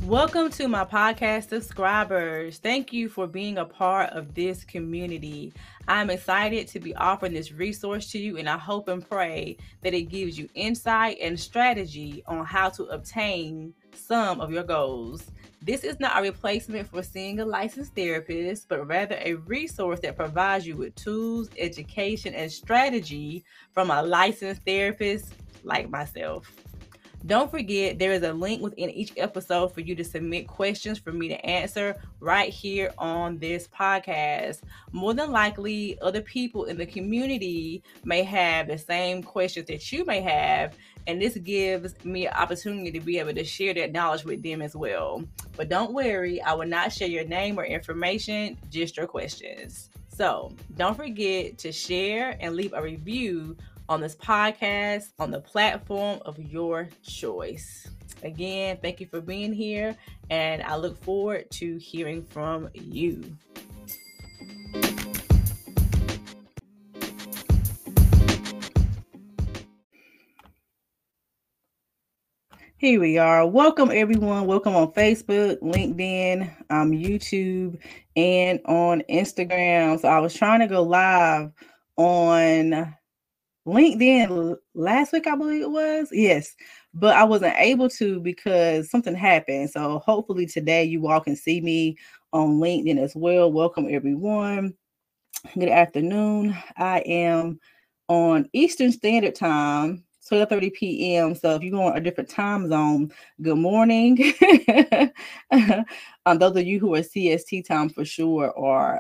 Welcome to my podcast subscribers. Thank you for being a part of this community. I'm excited to be offering this resource to you, and I hope and pray that it gives you insight and strategy on how to obtain some of your goals. This is not a replacement for seeing a licensed therapist, but rather a resource that provides you with tools, education, and strategy from a licensed therapist like myself. Don't forget, there is a link within each episode for you to submit questions for me to answer right here on this podcast. More than likely, other people in the community may have the same questions that you may have, and this gives me an opportunity to be able to share that knowledge with them as well. But don't worry, I will not share your name or information, just your questions. So don't forget to share and leave a review on this podcast on the platform of your choice. Again, thank you for being here, and I look forward to hearing from you. Here we are. Welcome, everyone. Welcome on Facebook, LinkedIn, YouTube, and on Instagram. So I was trying to go live on LinkedIn last week, I believe it was. Yes, but I wasn't able to because something happened. So hopefully today you all can see me on LinkedIn as well. Welcome, everyone. Good afternoon. I am on Eastern Standard Time, 12:30 p.m. So if you're on a different time zone, good morning. Those of you who are CST time for sure are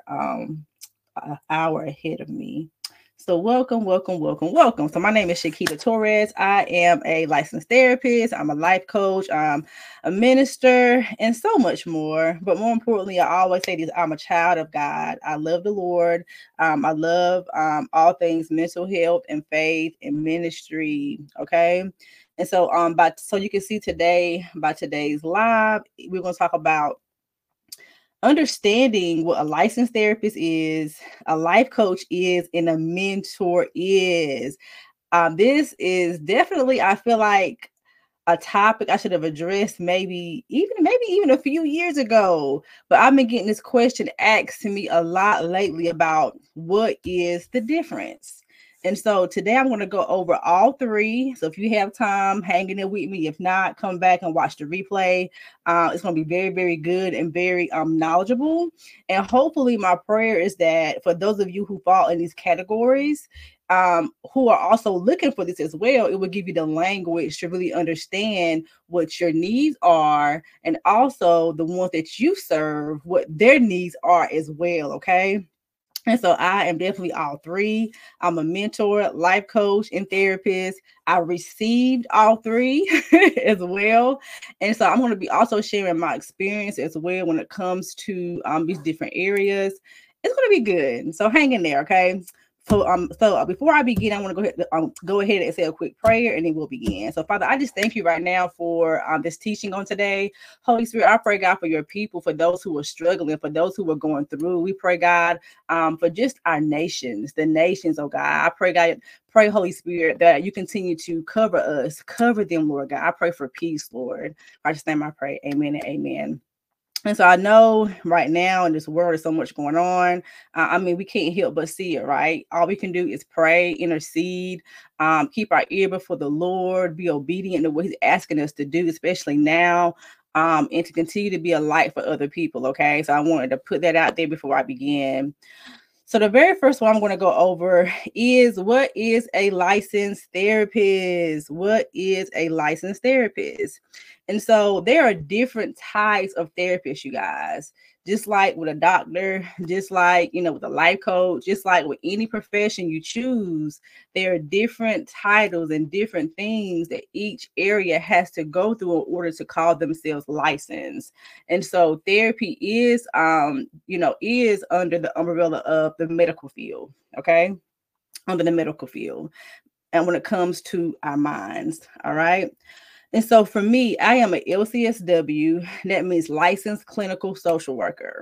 an hour ahead of me. So welcome. So my name is Shakita Torres. I am a licensed therapist. I'm a life coach. I'm a minister and so much more. But more importantly, I always say this, I'm a child of God. I love the Lord. I love all things mental health and faith and ministry. Okay. And so so you can see today by today's live, we're going to talk about understanding what a licensed therapist is, a life coach is, and a mentor is. This is definitely, I feel like, a topic I should have addressed maybe even a few years ago. But I've been getting this question asked to me a lot lately about what is the difference. And so today I'm going to go over all three. So if you have time, hang in there with me. If not, come back and watch the replay. It's going to be very, very good and very knowledgeable. And hopefully my prayer is that for those of you who fall in these categories, who are also looking for this as well, it will give you the language to really understand what your needs are, and also the ones that you serve, what their needs are as well. Okay. And so I am definitely all three. I'm a mentor, life coach, and therapist. I received all three as well. And so I'm going to be also sharing my experience as well when it comes to these different areas. It's going to be good. So hang in there, okay? So before I begin, I want to go ahead and say a quick prayer, and then we'll begin. So Father, I just thank you right now for this teaching on today. Holy Spirit, I pray, God, for your people, for those who are struggling, for those who are going through. We pray, God, for just our nations, the nations, oh God. I pray, God, Holy Spirit, that you continue to cover us, cover them, Lord God. I pray for peace, Lord. I just name I pray. Amen and amen. And so I know right now in this world, there's so much going on. We can't help but see it, right? All we can do is pray, intercede, keep our ear before the Lord, be obedient to what He's asking us to do, especially now, and to continue to be a light for other people. Okay, so I wanted to put that out there before I begin. So the very first one I'm going to go over is, what is a licensed therapist? What is a licensed therapist? And so there are different types of therapists, you guys. Just like with a doctor, just like, with a life coach, just like with any profession you choose, there are different titles and different things that each area has to go through in order to call themselves licensed. And so therapy is, is under the umbrella of the medical field, okay? Under the medical field. And when it comes to our minds, all right? And so for me, I am an LCSW. That means licensed clinical social worker.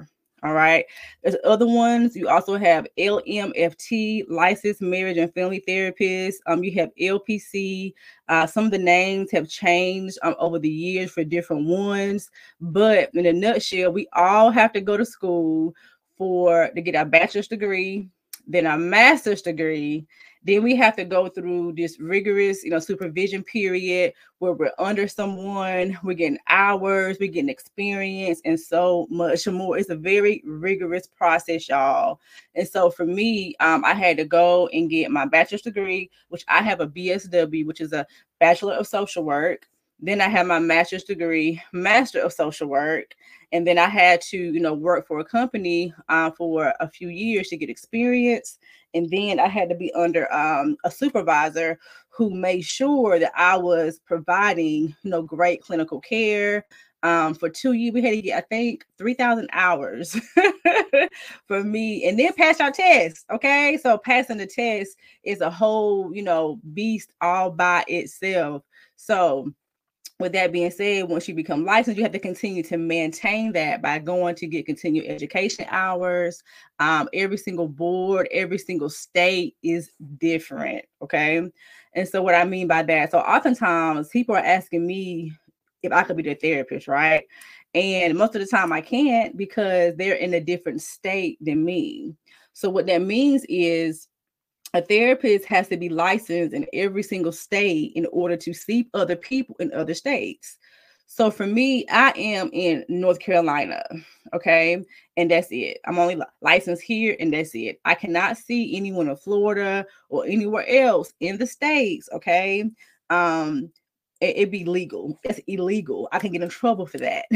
All right. There's other ones. You also have LMFT, licensed marriage and family therapist. You have LPC. Some of the names have changed over the years for different ones. But in a nutshell, we all have to go to school to get our bachelor's degree, then our master's degree. Then we have to go through this rigorous, supervision period where we're under someone, we're getting hours, we're getting experience, and so much more. It's a very rigorous process, y'all. And so for me, I had to go and get my bachelor's degree, which I have a BSW, which is a Bachelor of Social Work. Then I have my master's degree, Master of Social Work. And then I had to, work for a company for a few years to get experience. And then I had to be under a supervisor who made sure that I was providing, great clinical care. For 2 years, we had to get, I think, 3,000 hours for me, and then pass our test. Okay. So passing the test is a whole, beast all by itself. So with that being said, once you become licensed, you have to continue to maintain that by going to get continued education hours. Every single board, every single state is different. Okay. And so what I mean by that, so oftentimes people are asking me if I could be their therapist, right? And most of the time I can't because they're in a different state than me. So what that means is a therapist has to be licensed in every single state in order to see other people in other states. So for me, I am in North Carolina, okay? And that's it. I'm only licensed here and that's it. I cannot see anyone in Florida or anywhere else in the States, okay? It'd be legal. It's illegal. I can get in trouble for that.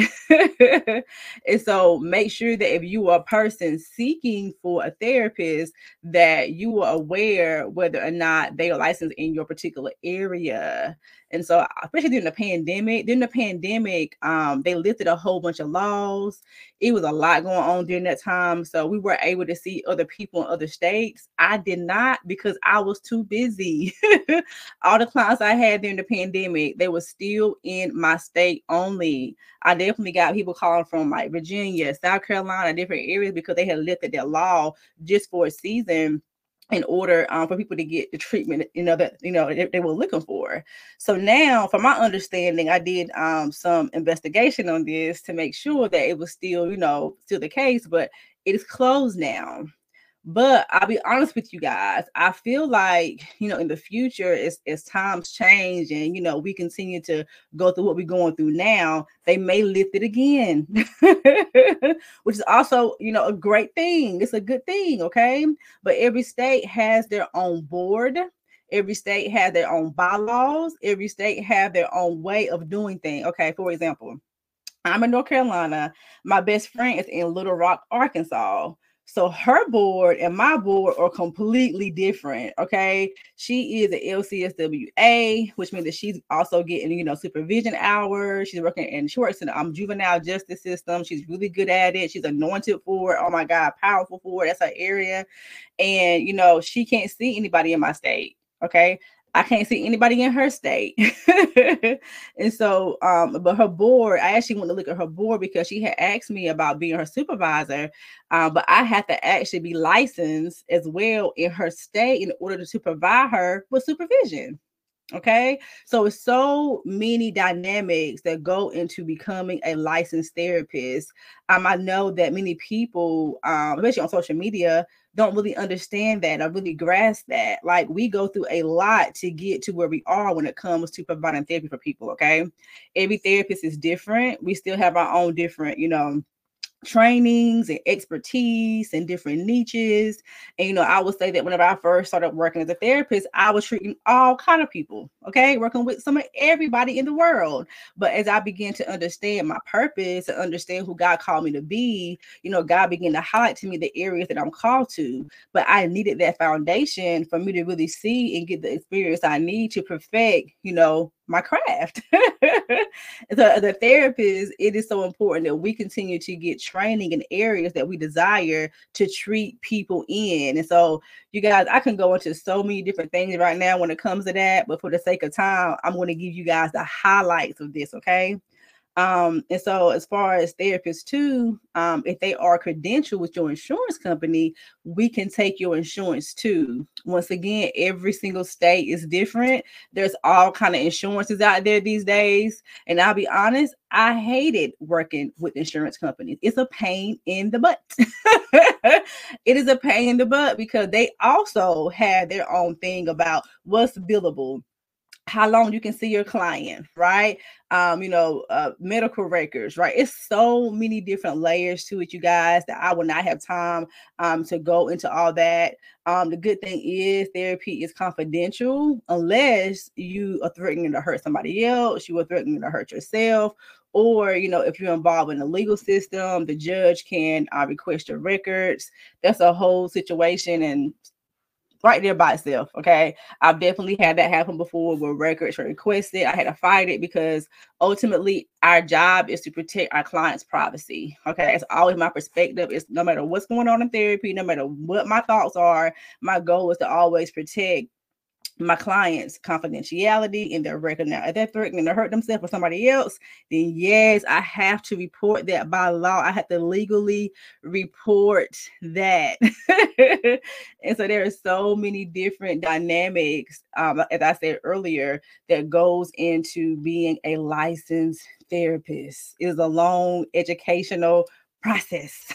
And so make sure that if you are a person seeking for a therapist, that you are aware whether or not they are licensed in your particular area. And so, especially during the pandemic, they lifted a whole bunch of laws. It was a lot going on during that time. So we were able to see other people in other states. I did not because I was too busy. All the clients I had during the pandemic, they were still in my state only. I definitely got people calling from like Virginia, South Carolina, different areas because they had lifted their law just for a season in order for people to get the treatment, that they were looking for. So now, from my understanding, I did some investigation on this to make sure that it was still, still the case, but it is closed now. But I'll be honest with you guys, I feel like, in the future, as times change and, we continue to go through what we're going through now, they may lift it again, which is also, a great thing. It's a good thing, okay? But every state has their own board. Every state has their own bylaws. Every state have their own way of doing things. Okay, for example, I'm in North Carolina. My best friend is in Little Rock, Arkansas. So her board and my board are completely different. Okay. She is an LCSWA, which means that she's also getting, supervision hours. She works in the juvenile justice system. She's really good at it. She's anointed for it. Oh my God, powerful for it. That's her area. And, she can't see anybody in my state. Okay. I can't see anybody in her state. And so, but her board, I actually want to look at her board because she had asked me about being her supervisor. But I had to actually be licensed as well in her state in order to provide her with supervision. Okay. So it's so many dynamics that go into becoming a licensed therapist. I know that many people, especially on social media, don't really understand that or really grasp that. Like we go through a lot to get to where we are when it comes to providing therapy for people. Okay. Every therapist is different. We still have our own different, trainings and expertise and different niches. And I would say that whenever I first started working as a therapist, I was treating all kind of people, okay, working with some of everybody in the world. But as I began to understand my purpose and understand who God called me to be, God began to highlight to me the areas that I'm called to. But I needed that foundation for me to really see and get the experience I need to perfect, my craft. As a therapist, it is so important that we continue to get training in areas that we desire to treat people in. And so, you guys, I can go into so many different things right now when it comes to that, but for the sake of time, I'm going to give you guys the highlights of this, okay? And so as far as therapists too, if they are credentialed with your insurance company, we can take your insurance too. Once again, every single state is different. There's all kind of insurances out there these days. And I'll be honest, I hated working with insurance companies. It's a pain in the butt. It is a pain in the butt because they also have their own thing about what's billable, how long you can see your client, right? Medical records, right? It's so many different layers to it, you guys, that I will not have time to go into all that. The good thing is therapy is confidential unless you are threatening to hurt somebody else, you are threatening to hurt yourself, or if you're involved in the legal system, the judge can request your records. That's a whole situation, and right there by itself. Okay. I've definitely had that happen before where records were requested. I had to fight it because ultimately our job is to protect our client's privacy. Okay. It's always my perspective. It's no matter what's going on in therapy, no matter what my thoughts are, my goal is to always protect my clients' confidentiality in their record. Now, if they're threatening to hurt themselves or somebody else, then yes, I have to report that by law. I have to legally report that. And so there are so many different dynamics, as I said earlier, that goes into being a licensed therapist. It is a long educational process.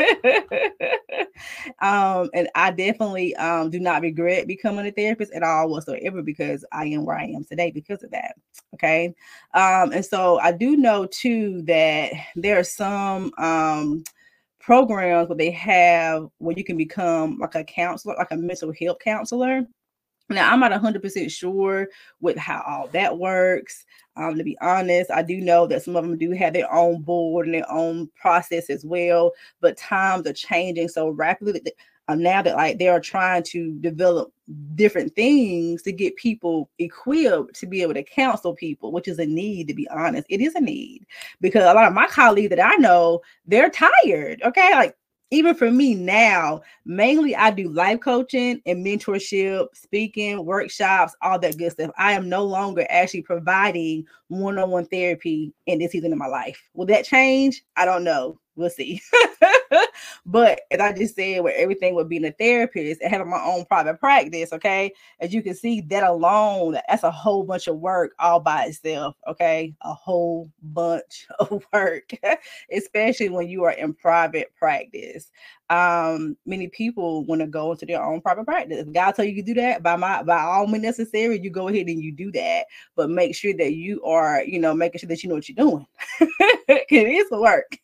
And I definitely do not regret becoming a therapist at all whatsoever, because I am where I am today because of that. Okay. And so I do know too that there are some programs where they have where you can become like a counselor, like a mental health counselor. Now, I'm not 100% sure with how all that works. To be honest, I do know that some of them do have their own board and their own process as well, but times are changing so rapidly that now that like they are trying to develop different things to get people equipped to be able to counsel people, which is a need, to be honest. It is a need because a lot of my colleagues that I know, they're tired. Okay. Like, even for me now, mainly I do life coaching and mentorship, speaking, workshops, all that good stuff. I am no longer actually providing one-on-one therapy in this season of my life. Will that change? I don't know. We'll see. But as I just said, where everything with being a therapist and having my own private practice, okay, as you can see, that alone, that's a whole bunch of work all by itself, okay? A whole bunch of work, especially when you are in private practice. Many people want to go into their own private practice. If God tell you to do that, by all means necessary, you go ahead and you do that. But make sure that you are, making sure that you know what you're doing. It is work.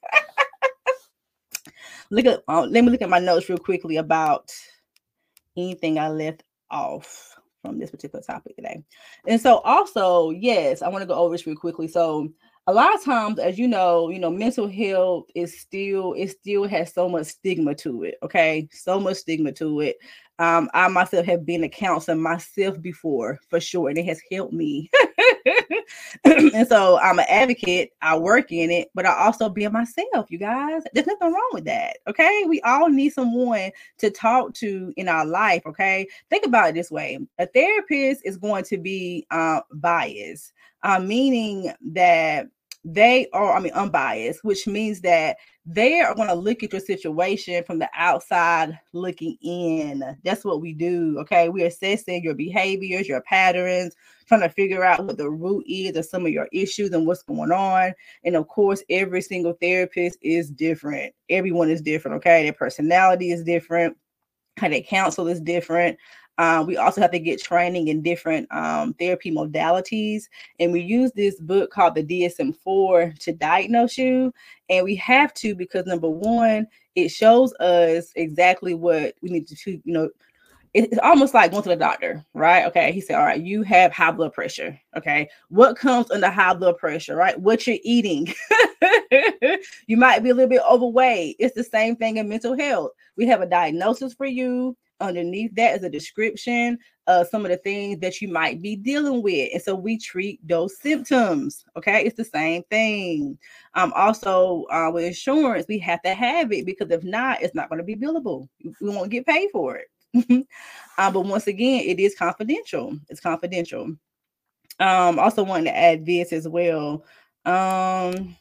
Let me look at my notes real quickly about anything I left off from this particular topic today. And so also, yes, I want to go over this real quickly. So a lot of times, as mental health is still has so much stigma to it. Okay. So much stigma to it. I myself have been a counselor myself before, for sure, and it has helped me. And so I'm an advocate. I work in it, but I also be myself, you guys. There's nothing wrong with that. Okay. We all need someone to talk to in our life. Okay. Think about it this way. A therapist is going to be biased, meaning that they are, unbiased, which means that they are going to look at your situation from the outside looking in. That's what we do. Okay. We're assessing your behaviors, your patterns, trying to figure out what the root is of some of your issues and what's going on. And of course, every single therapist is different. Everyone is different. Okay. Their personality is different. How they counsel is different. We also have to get training in different therapy modalities. And we use this book called the DSM-4 to diagnose you. And we have to, because number one, it shows us exactly what we need to, it's almost like going to the doctor, right? Okay. He said, all right, you have high blood pressure. Okay. What comes under high blood pressure, right? What you're eating. You might be a little bit overweight. It's the same thing in mental health. We have a diagnosis for you. Underneath that is a description of some of the things that you might be dealing with. And so we treat those symptoms. Okay. It's the same thing. Also, with insurance, we have to have it, because if not, it's not going to be billable. We won't get paid for it. But once again, it is confidential. It's confidential. Also wanting to add this as well. Um,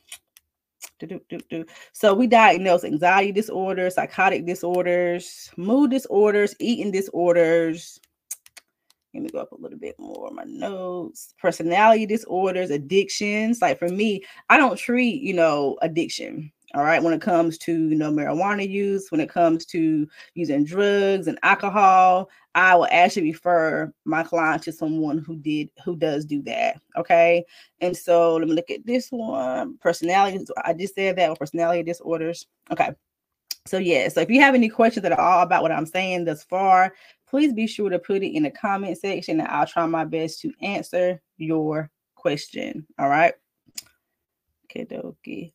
So we diagnose anxiety disorders, psychotic disorders, mood disorders, eating disorders. Let me go up a little bit more. My notes, personality disorders, addictions. Like for me, I don't treat, addiction. All right. When it comes to, marijuana use, when it comes to using drugs and alcohol, I will actually refer my client to someone who does do that. Okay. And so let me look at this one. Personality. I just said that with personality disorders. Okay. So yeah, so if you have any questions at all about what I'm saying thus far, please be sure to put it in the comment section and I'll try my best to answer your question. All right. Okay, dokie.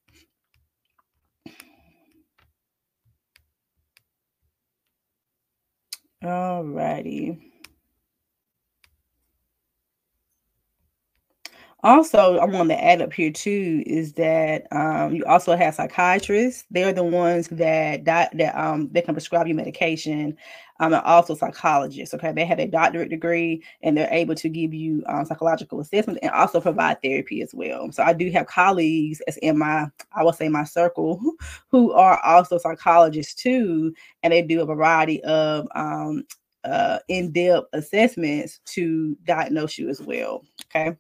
All righty. Also, I want to add up here too is that you also have psychiatrists. They're the ones that they can prescribe you medication, and also psychologists. Okay, they have a doctorate degree and they're able to give you psychological assessment and also provide therapy as well. So I do have colleagues as in I will say my circle who are also psychologists too, and they do a variety of in-depth assessments to diagnose you as well. Okay.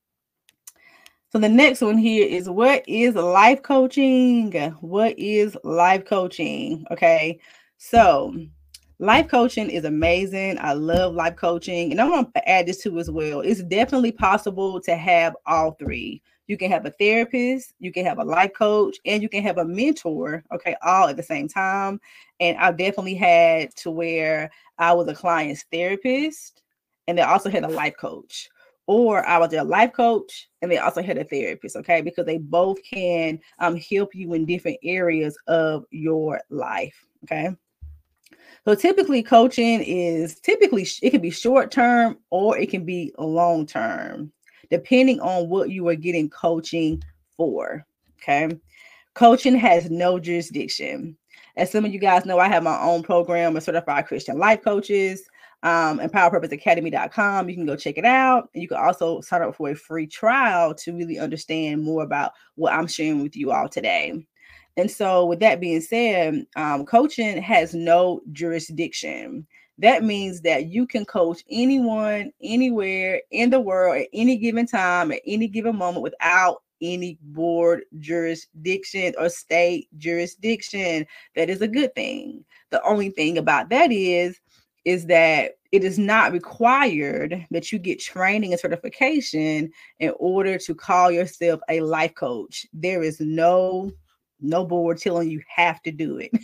So the next one here is what is life coaching? What is life coaching? Okay. So life coaching is amazing. I love life coaching. And I want to add this too as well. It's definitely possible to have all three. You can have a therapist, you can have a life coach, and you can have a mentor, okay, all at the same time. And I've definitely had to where I was a client's therapist and they also had a life coach, or I was their life coach and they also had a therapist, okay, because they both can help you in different areas of your life, okay. So typically coaching it can be short term or it can be long term, depending on what you are getting coaching for, okay. Coaching has no jurisdiction. As some of you guys know, I have my own program of certified Christian life coaches. EmpowerPurposeAcademy.com. You can go check it out. And you can also sign up for a free trial to really understand more about what I'm sharing with you all today. And so, with that being said, coaching has no jurisdiction. That means that you can coach anyone, anywhere in the world at any given time, at any given moment without any board jurisdiction or state jurisdiction. That is a good thing. The only thing about that is that it is not required that you get training and certification in order to call yourself a life coach. There is no board telling you have to do it.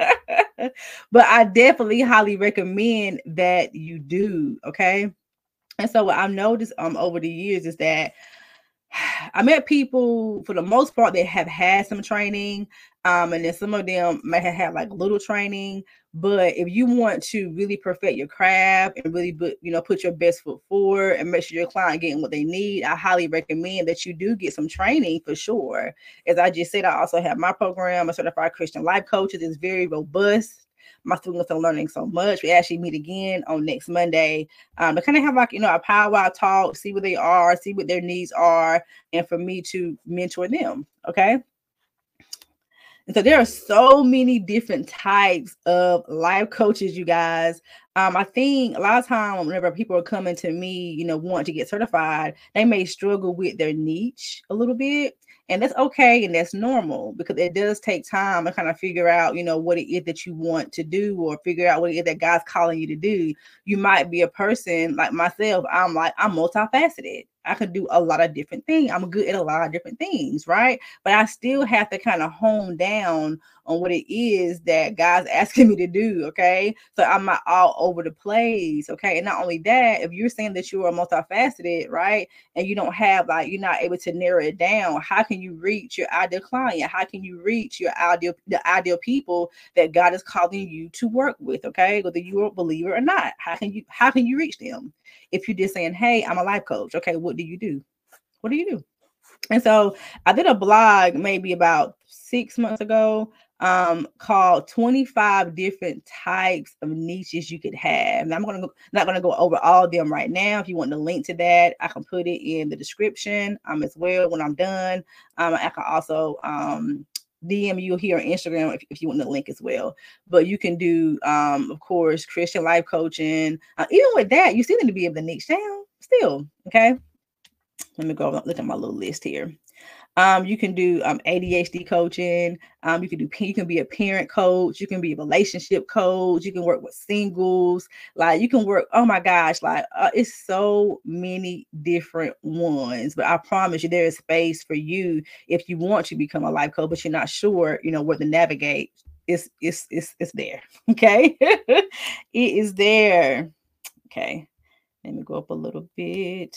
But I definitely highly recommend that you do, okay? And so what I've noticed over the years is that I met people for the most part that have had some training, and then some of them may have had like little training. But if you want to really perfect your craft and really put your best foot forward and make sure your client getting what they need, I highly recommend that you do get some training for sure. As I just said, I also have my program, a certified Christian life coach. It is very robust. My students are learning so much. We actually meet again on next Monday to kind of have like, a powwow talk, see where they are, see what their needs are, and for me to mentor them. Okay. And so there are so many different types of life coaches, you guys. I think a lot of times whenever people are coming to me, wanting to get certified, they may struggle with their niche a little bit. And that's okay and that's normal because it does take time to kind of figure out, what it is that you want to do or figure out what it is that God's calling you to do. You might be a person like myself. I'm multifaceted. I can do a lot of different things. I'm good at a lot of different things, right? But I still have to kind of hone down on what it is that God's asking me to do, okay? So I'm not all over the place, okay? And not only that, if you're saying that you are multifaceted, right? And you don't have you're not able to narrow it down, how can you reach your ideal client? How can you reach the ideal people that God is calling you to work with, okay? Whether you're a believer or not, how can you reach them? If you're just saying, hey, I'm a life coach, okay, what do you do? And so I did a blog maybe about 6 months ago. called 25 different types of niches you could have. And not gonna go over all of them right now. If you want the link to that, I can put it in the description as well when I'm done. I can also DM you here on Instagram if you want the link as well. But you can do, of course, Christian life coaching. Even with that, you still need to be able to niche down still. Okay. Let me go look at my little list here. You can do ADHD coaching. You can be a parent coach. You can be a relationship coach. You can work with singles. Like you can work. Oh my gosh! Like it's so many different ones. But I promise you, there is space for you if you want to become a life coach, but you're not sure, where to navigate. It's there. Okay, it is there. Okay, let me go up a little bit.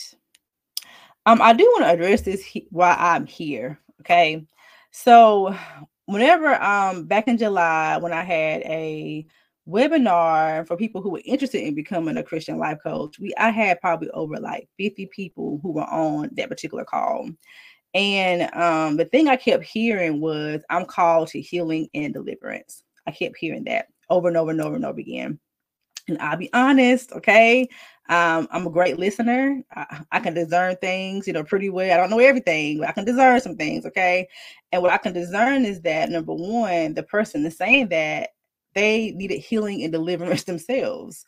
I do want to address this while I'm here. Okay. So whenever back in July, when I had a webinar for people who were interested in becoming a Christian life coach, I had probably over like 50 people who were on that particular call. And the thing I kept hearing was, I'm called to healing and deliverance. I kept hearing that over and over and over and over again. And I'll be honest, okay? I'm a great listener. I can discern things, pretty well. I don't know everything, but I can discern some things, okay? And what I can discern is that, number one, the person is saying that they needed healing and deliverance themselves.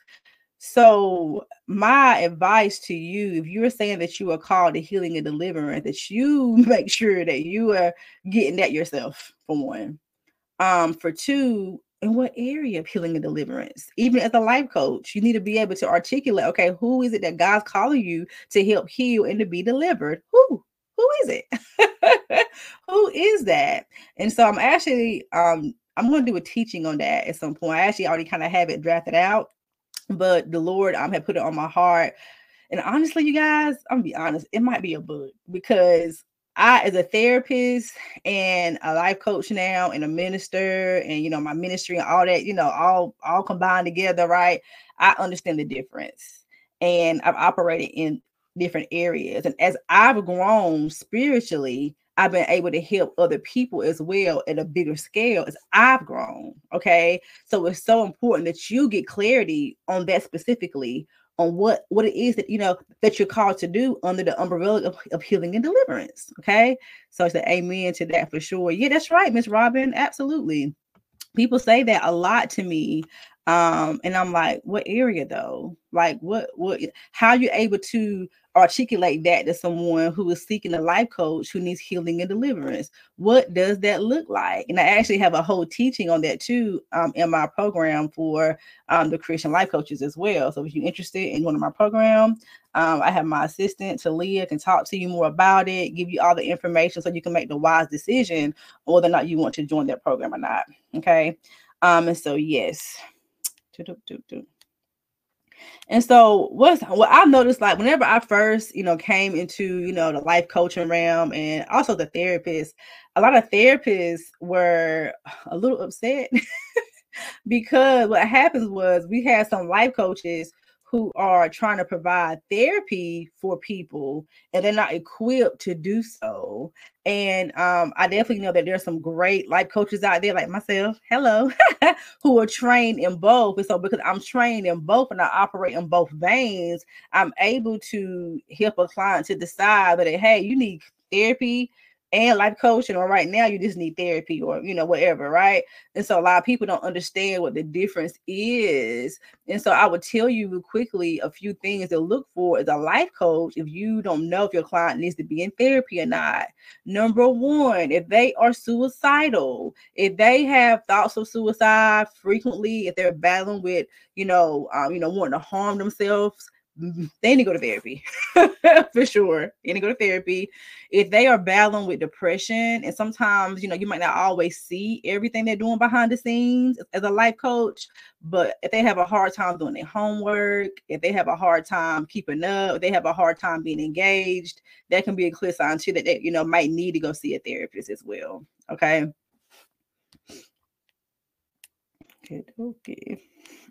So my advice to you, if you're saying that you are called to healing and deliverance, that you make sure that you are getting that yourself, for one. For two, in what area of healing and deliverance? Even as a life coach, you need to be able to articulate, okay, who is it that God's calling you to help heal and to be delivered? Who is it? Who is that? And so I'm actually, I'm going to do a teaching on that at some point. I actually already kind of have it drafted out, but the Lord had put it on my heart. And honestly, you guys, I'm gonna be honest, it might be a book, because I, as a therapist and a life coach now and a minister and, my ministry and all that, all combined together, right? I understand the difference, and I've operated in different areas. And as I've grown spiritually, I've been able to help other people as well at a bigger scale as I've grown. Okay. So it's so important that you get clarity on that specifically, on what it is that that you're called to do under the umbrella of healing and deliverance. Okay. So it's an amen to that for sure. Yeah, that's right, Miss Robin. Absolutely. People say that a lot to me. And I'm like, what area though? Like how are you able to articulate that to someone who is seeking a life coach who needs healing and deliverance? What does that look like? And I actually have a whole teaching on that too, in my program for the Christian life coaches as well. So if you're interested in one of my programs, I have my assistant Talia can talk to you more about it, give you all the information so you can make the wise decision whether or not you want to join that program or not. Okay. And so yes. And so what I've noticed, like whenever I first, came into, the life coaching realm and also the therapist, a lot of therapists were a little upset because what happens was we had some life coaches who are trying to provide therapy for people and they're not equipped to do so. And I definitely know that there's some great life coaches out there like myself, hello, who are trained in both. And so because I'm trained in both and I operate in both veins, I'm able to help a client to decide that, hey, you need therapy and life coaching, or right now you just need therapy, or whatever, right? And so a lot of people don't understand what the difference is. And so I would tell you quickly a few things to look for as a life coach if you don't know if your client needs to be in therapy or not. Number one, if they are suicidal, if they have thoughts of suicide frequently, if they're battling with wanting to harm themselves, they need to go to therapy for sure. They need to go to therapy. If they are battling with depression, and sometimes, you might not always see everything they're doing behind the scenes as a life coach, but if they have a hard time doing their homework, if they have a hard time keeping up, if they have a hard time being engaged, that can be a clear sign too that they, might need to go see a therapist as well. Okay. Okay.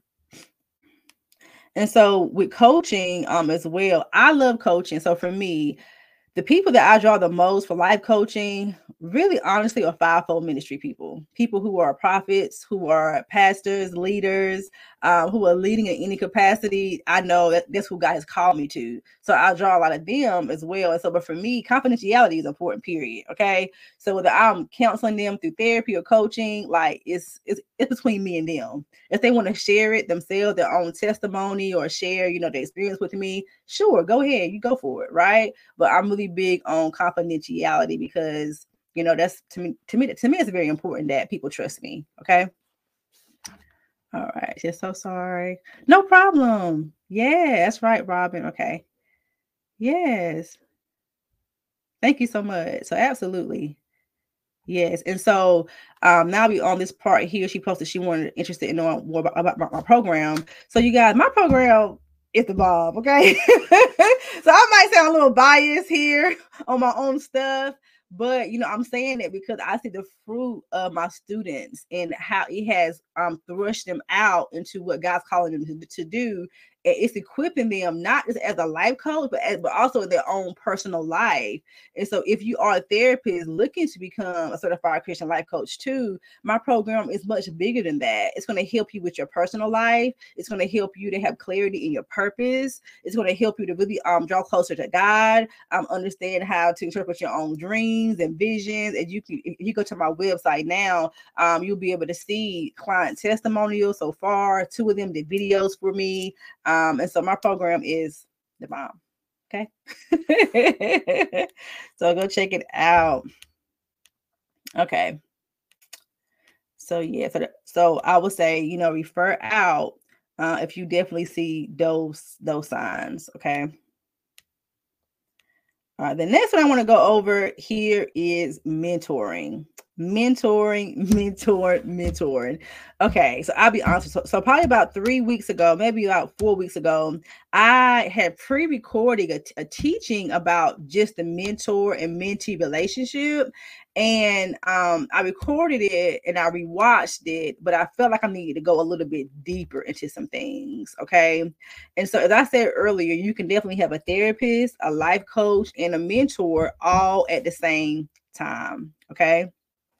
And so with coaching as well, I love coaching. So for me, the people that I draw the most for life coaching really honestly are fivefold ministry people who are prophets, who are pastors, leaders, who are leading in any capacity. I know that's who God has called me to. So I'll draw a lot of them as well. And so, but for me, confidentiality is important, period. Okay. So whether I'm counseling them through therapy or coaching, like it's between me and them. If they want to share it themselves, their own testimony, or share, their experience with me, sure, go ahead, you go for it, right? But I'm really big on confidentiality because that's to me it's very important that people trust me. Okay. All right. Just so sorry. No problem. Yeah, that's right, Robin. Okay. Yes. Thank you so much. So absolutely. Yes. And so now we on this part here. She posted she wanted interested in knowing more about my program. So you guys, my program is the bomb. Okay. So I might sound a little biased here on my own stuff, but I'm saying it because I see the fruit of my students and how it has thrust them out into what God's calling them to do. And it's equipping them not just as a life coach, but also in their own personal life. And so if you are a therapist looking to become a certified Christian life coach too, my program is much bigger than that. It's going to help you with your personal life. It's going to help you to have clarity in your purpose. It's going to help you to really draw closer to God, understand how to interpret your own dreams and visions. And if you go to my website now, you'll be able to see client testimonials so far. 2 of them did videos for me. And so my program is the bomb. Okay. So go check it out. Okay. So yeah, so I would say, refer out if you definitely see those signs. Okay. All right, the next one I want to go over here is mentoring. Mentoring. Okay, so I'll be honest. So probably about 3 weeks ago, maybe about 4 weeks ago, I had pre-recorded a teaching about just the mentor and mentee relationship. And I recorded it and I rewatched it, but I felt like I needed to go a little bit deeper into some things. Okay. And so, as I said earlier, you can definitely have a therapist, a life coach, and a mentor all at the same time. Okay.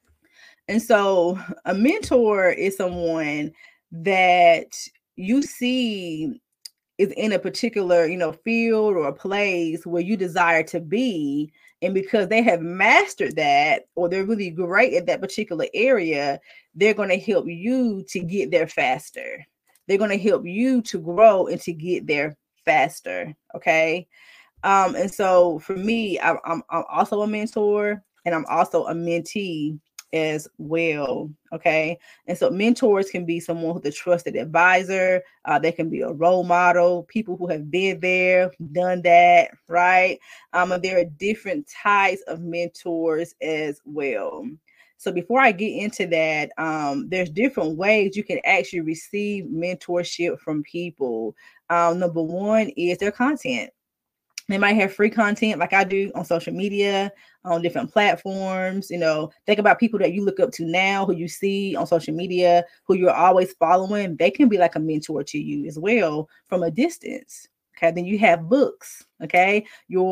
And so, a mentor is someone that you see is in a particular, field or a place where you desire to be. And because they have mastered that, or they're really great at that particular area, they're going to help you to get there faster. They're going to help you to grow and to get there faster. Okay. And so for me, I'm also a mentor and I'm also a mentee as well. Okay. And so mentors can be someone who's a trusted advisor. They can be a role model, people who have been there, done that, right? And there are different types of mentors as well. So before I get into that, there's different ways you can actually receive mentorship from people. Number one is their content. They might have free content like I do on social media, on different platforms. Think about people that you look up to now, who you see on social media, who you're always following. They can be like a mentor to you as well from a distance. Okay. Then you have books. Okay.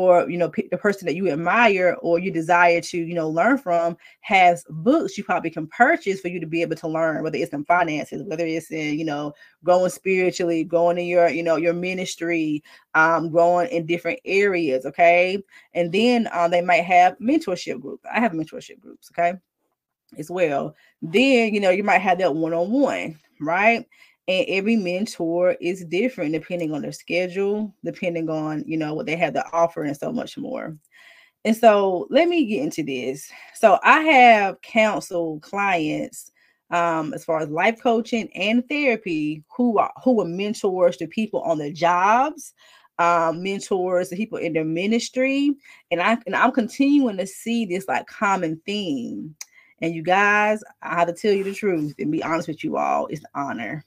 The person that you admire or you desire to, learn from has books you probably can purchase for you to be able to learn, whether it's in finances, whether it's in, growing spiritually, growing in your ministry, growing in different areas. Okay. And then they might have mentorship groups. I have mentorship groups. Okay. As well. Then, you might have that one-on-one, right? And every mentor is different depending on their schedule, depending on, what they have to offer and so much more. And so let me get into this. So I have counseled clients as far as life coaching and therapy who are mentors to people on their jobs, mentors to people in their ministry. And I'm continuing to see this like common theme. And you guys, I have to tell you the truth and be honest with you all, it's honor.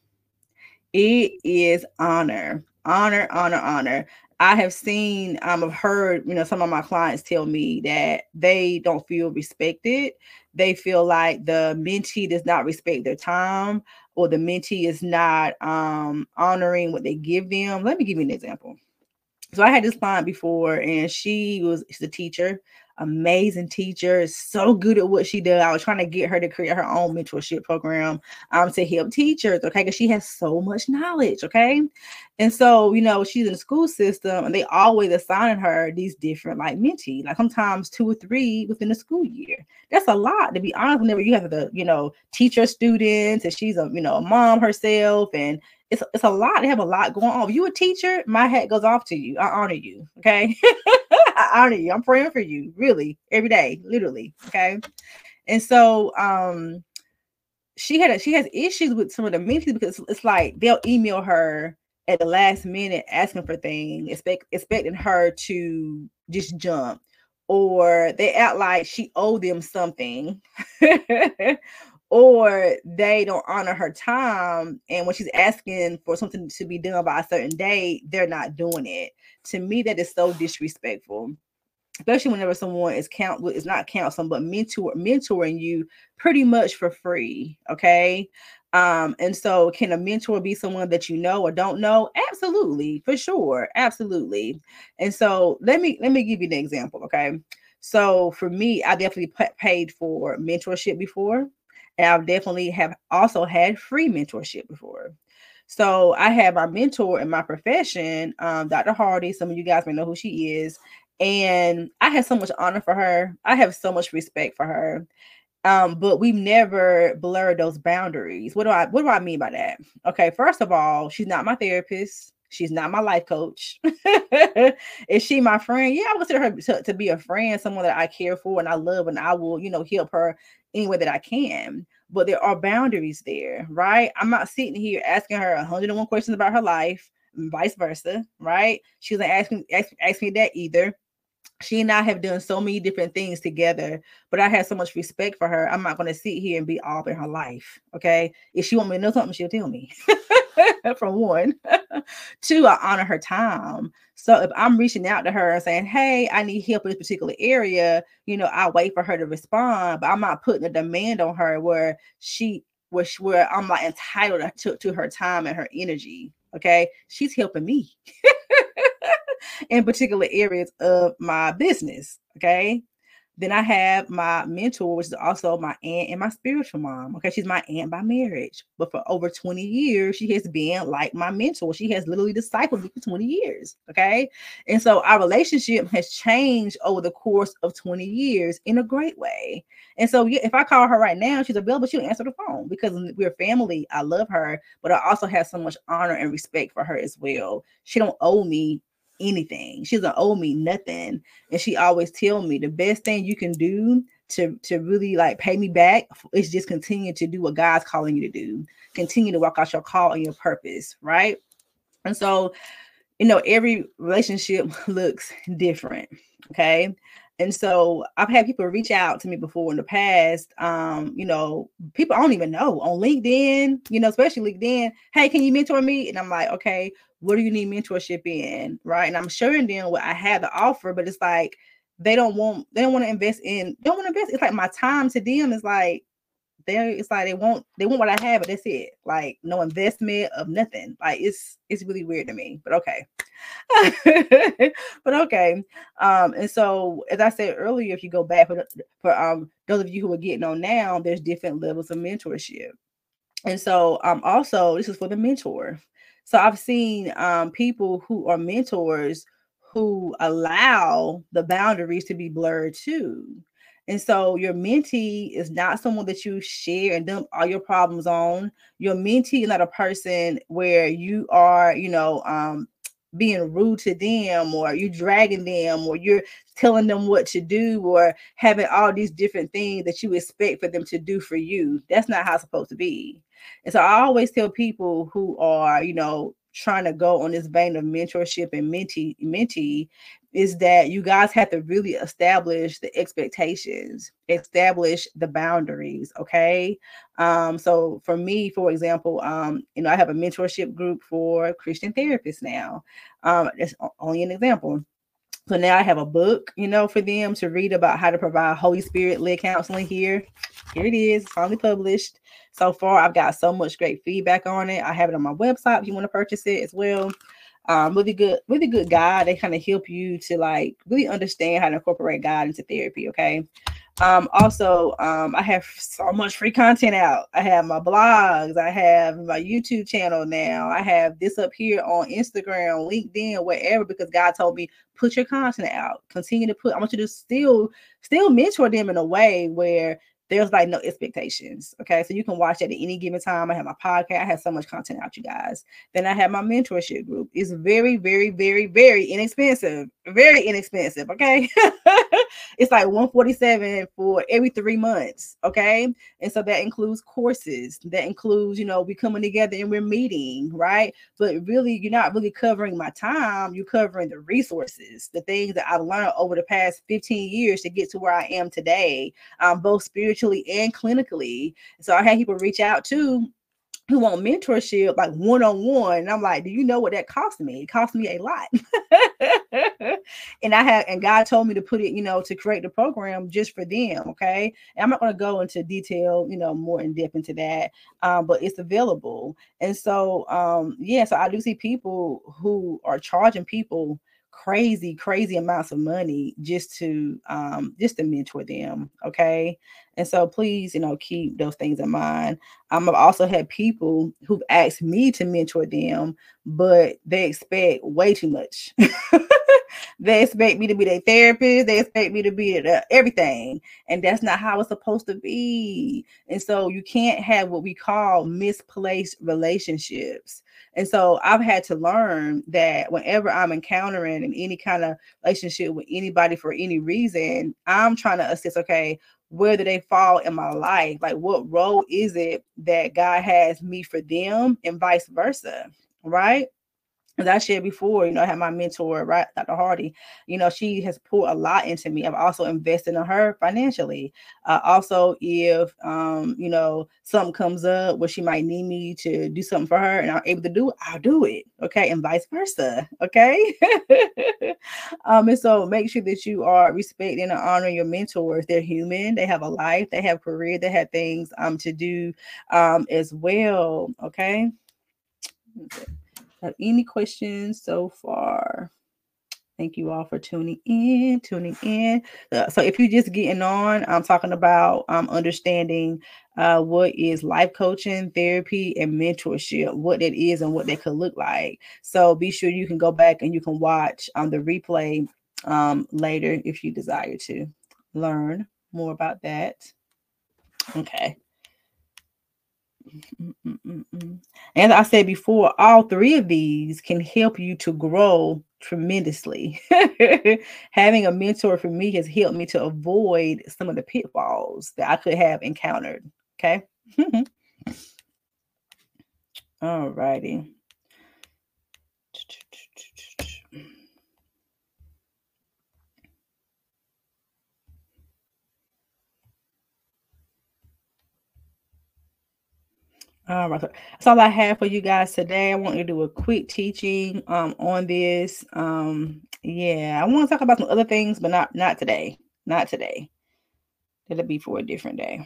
It is honor. Honor. I have seen, I've heard, some of my clients tell me that they don't feel respected. They feel like the mentee does not respect their time, or the mentee is not honoring what they give them. Let me give you an example. So I had this client before, and she's a teacher. amazing teacher, so good at what she does. I was trying to get her to create her own mentorship program to help teachers, okay, because she has so much knowledge, okay. And so, she's in the school system and they always assign her these different like mentees, like sometimes 2 or 3 within the school year. That's a lot, to be honest. Whenever you have to, teach her students, and she's a mom herself, and it's a lot. They have a lot going on. If you're a teacher, my hat goes off to you. I honor you, okay? I honor you. I'm praying for you, really, every day, literally, okay? And so she has issues with some of the mentees because it's like they'll email her at the last minute asking for things, expecting her to just jump, or they act like she owed them something. Or they don't honor her time, and when she's asking for something to be done by a certain day, they're not doing it. To me, that is so disrespectful, especially whenever someone is not counseling but mentoring you pretty much for free, okay. And so can a mentor be someone that you know or don't know? Absolutely, for sure, absolutely. And so let me give you an example, okay. So for me, I definitely paid for mentorship before, and I've definitely have also had free mentorship before. So I have my mentor in my profession, Dr. Hardy. Some of you guys may know who she is. And I have so much honor for her. I have so much respect for her. But we've never blurred those boundaries. What do I mean by that? Okay, first of all, she's not my therapist. She's not my life coach. Is she my friend? Yeah, I would consider her to be a friend, someone that I care for and I love, and I will, help her any way that I can. But there are boundaries there, right? I'm not sitting here asking her 101 questions about her life, and vice versa, right? She doesn't ask me that either. She and I have done so many different things together, but I have so much respect for her. I'm not going to sit here and be all up in her life. Okay. If she want me to know something, she'll tell me. From 1. 2, I honor her time. So if I'm reaching out to her and saying, hey, I need help in this particular area, I wait for her to respond, but I'm not putting a demand on her where I'm like entitled to her time and her energy. Okay. She's helping me. In particular areas of my business. Okay. Then I have my mentor, which is also my aunt and my spiritual mom. Okay. She's my aunt by marriage, but for over 20 years, she has been like my mentor. She has literally discipled me for 20 years. Okay. And so our relationship has changed over the course of 20 years in a great way. And so if I call her right now, she's available, she'll answer the phone because we're family. I love her, but I also have so much honor and respect for her as well. She don't owe me anything. She doesn't owe me nothing. And she always tell me the best thing you can do to really like pay me back is just continue to do what God's calling you to do. Continue to walk out your call and your purpose, right? And so, every relationship looks different. Okay. And so I've had people reach out to me before in the past, people I don't even know on LinkedIn, especially LinkedIn. Hey, can you mentor me? And I'm like, okay, what do you need mentorship in? Right. And I'm showing them what I have to offer, but it's like, they don't want to invest. It's like my time to them is like, they want what I have, but that's it. Like no investment of nothing. Like it's really weird to me, but okay. But okay. And so as I said earlier, if you go back for those of you who are getting on now, there's different levels of mentorship. And so also this is for the mentor. So I've seen people who are mentors who allow the boundaries to be blurred too. And so your mentee is not someone that you share and dump all your problems on. Your mentee is not a person where you are, being rude to them, or you dragging them, or you're telling them what to do, or having all these different things that you expect for them to do for you. That's not how it's supposed to be. And so I always tell people who are, trying to go on this vein of mentorship and mentee is that you guys have to really establish the expectations, establish the boundaries. Okay. So for me, for example, I have a mentorship group for Christian therapists now. That's only an example. So now I have a book, for them to read about how to provide Holy Spirit-led counseling here. Here it is, finally published. So far, I've got so much great feedback on it. I have it on my website if you want to purchase it as well. Really good guide. They kind of help you to like really understand how to incorporate God into therapy. Okay. Also, I have so much free content out. I have my blogs, I have my YouTube channel now, I have this up here on Instagram, LinkedIn, wherever, because God told me put your content out. Continue to put. I want you to still mentor them in a way where there's like no expectations. Okay. So you can watch it at any given time. I have my podcast. I have so much content out, you guys. Then I have my mentorship group. It's very, very, very, very inexpensive. Very inexpensive. Okay. It's like 147 for every 3 months. Okay. And so that includes courses. That includes, we coming together and we're meeting, right? But really, you're not really covering my time. You're covering the resources, the things that I've learned over the past 15 years to get to where I am today, both spiritually and clinically. So I had people reach out to who want mentorship, like one-on-one. And I'm like, do you know what that cost me? It cost me a lot. And God told me to put it, to create the program just for them. Okay. And I'm not going to go into detail, more in depth into that. But it's available. And so, so I do see people who are charging people crazy amounts of money just to mentor them. Okay. And so please, keep those things in mind. I've also had people who've asked me to mentor them, but they expect way too much. They expect me to be their therapist. They expect me to be everything. And that's not how it's supposed to be. And so you can't have what we call misplaced relationships. And so I've had to learn that whenever I'm encountering in any kind of relationship with anybody for any reason, I'm trying to assess, okay, where do they fall in my life? Like, what role is it that God has me for them, and vice versa, right? As I shared before, I had my mentor, right, Dr. Hardy. She has poured a lot into me. I've also invested in her financially. Also, if something comes up where she might need me to do something for her and I'm able to do it, I'll do it. Okay, and vice versa. Okay. And so make sure that you are respecting and honoring your mentors. They're human. They have a life. They have career. They have things to do as well. Okay. Have any questions so far? Thank you all for tuning in. So if you're just getting on, I'm talking about understanding what is life coaching, therapy, and mentorship, what that is and what that could look like. So be sure you can go back and you can watch the replay later if you desire to learn more about that. Okay. As I said before, all three of these can help you to grow tremendously. Having a mentor for me has helped me to avoid some of the pitfalls that I could have encountered. Okay. All righty. All right. That's all I have for you guys today. I want to do a quick teaching on this. I want to talk about some other things, but not today. Not today. It'll be for a different day.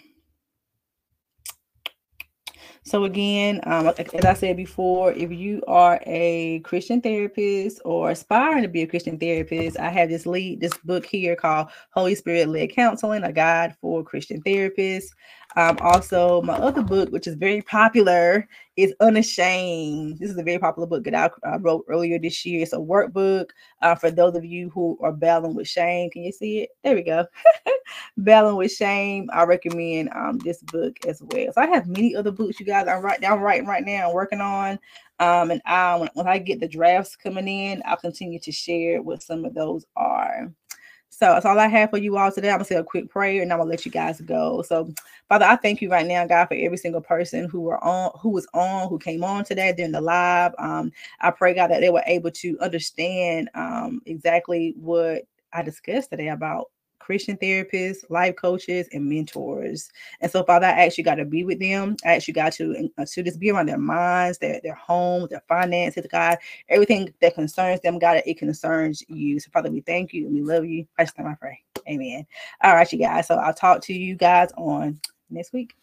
So again, as I said before, if you are a Christian therapist or aspiring to be a Christian therapist, I have this book here called Holy Spirit Led Counseling, a guide for Christian therapists. Also, my other book, which is very popular, is Unashamed. This is a very popular book that I wrote earlier this year. It's a workbook for those of you who are battling with shame. Can you see it? There we go. Battling with Shame. I recommend this book as well. So I have many other books, you guys. I'm writing right now. I'm working on. And when I get the drafts coming in, I'll continue to share what some of those are. So that's all I have for you all today. I'm gonna say a quick prayer and I'm gonna let you guys go. So, Father, I thank you right now, God, for every single person who came on today during the live. I pray, God, that they were able to understand exactly what I discussed today about Christian therapists, life coaches, and mentors. And so, Father, I ask you, God, to be with them. I ask you, God, to just be around their minds, their home, their finances, God, everything that concerns them, God, it concerns you. So, Father, we thank you and we love you. I just pray. Amen. All right, you guys. So I'll talk to you guys on next week.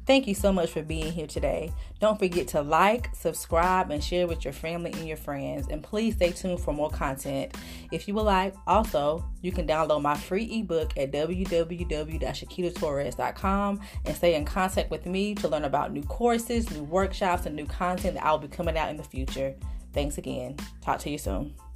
Thank you so much for being here today. Don't forget to like, subscribe, and share with your family and your friends. And please stay tuned for more content. If you would like, also, you can download my free ebook at www.shakitatorres.com and stay in contact with me to learn about new courses, new workshops, and new content that I'll be coming out in the future. Thanks again. Talk to you soon.